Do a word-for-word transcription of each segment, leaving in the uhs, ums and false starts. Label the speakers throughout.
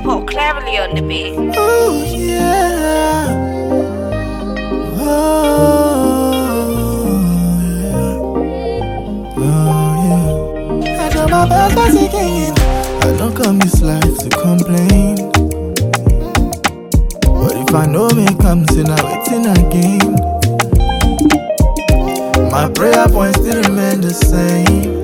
Speaker 1: Paul Cleverly on the beat.
Speaker 2: Oh yeah. Oh yeah. Oh yeah. I know my best as again. I don't come this life to complain. But if I know me come to now waiting again. My prayer points still remain the same.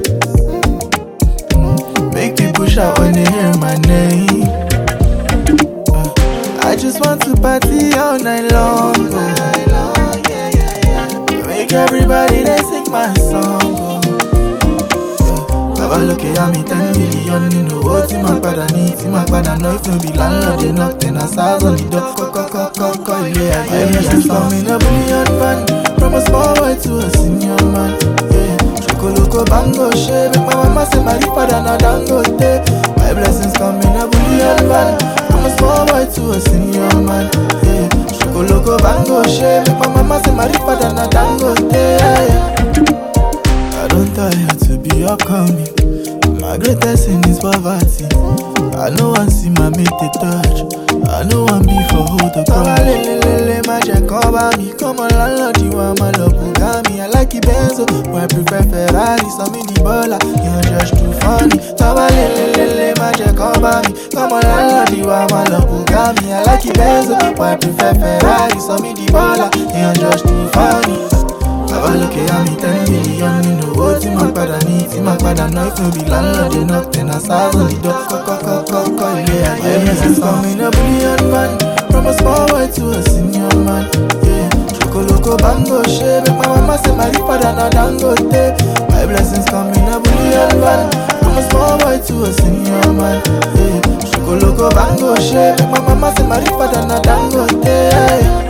Speaker 2: Make me push out when they hear my name. uh, I just want to party all night long. Oh. Make everybody they sing my song. Oh. Yeah. Baba look at me ten million. You know what in my father needs. In my father know if no be landlord they knock ten a stars on the door. Cock cock cock cock cock. Yeah, my blessings come in a billion band. From a small boy to a senior man. Yeah. Chocoloko bango she. Make my mama say my father na dangote. My blessings come in a billion band. From a small boy to a senior man. Yeah. Chocoloko bango she. Make my mama say my father na dangote. Yeah. I don't tire to be upcoming. My greatest sin is poverty. I know one see my mate they touch. I know one be for hold the crown. Come on, lele, lele, magic cover me. Come on, landlord, you want my love, Bugami. I like it Benzo, but I prefer Ferrari. Some mini baller, you're just too funny. Come on, lele, lele, magic cover me. Come on, landlord, you want my love, Bugami. I like it Benzo, but I prefer Ferrari. Some mini baller, you're just too funny. Baba look at me ten million. You know what in my father needs. In my father know if no be landlord they knock ten a stars on the door. Cock cock cock cock cock. Yeah, my blessings come in a billion band. From a small boy to a senior man. Yeah, Chocoloko bango she. Make my mama say my father na dangote. My blessings come in a billion band. From a small boy to a senior man. Yeah, Chocoloko bango she. Make my mama say my father na dangote. Yeah.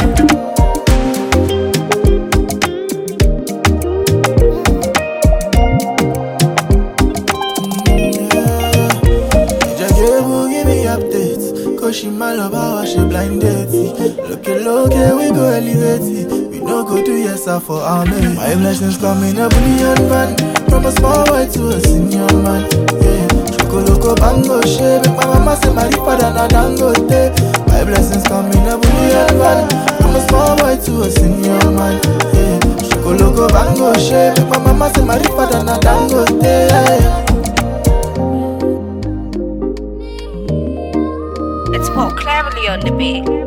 Speaker 2: Updates, cause she my love how she blinded. Look at look at we go elevate it. We no go do yes for our men. My blessings come in a billion band. From a small boy to a senior man. Yeah, Chocoloko bango she. Make my mama say my father na dangote. My blessings come in a billion band. From a small boy to a senior man. Yeah, Chocoloko bango she. Make my mama say my father na dangote. Yeah.
Speaker 1: It's Paul Cleverly on the beat.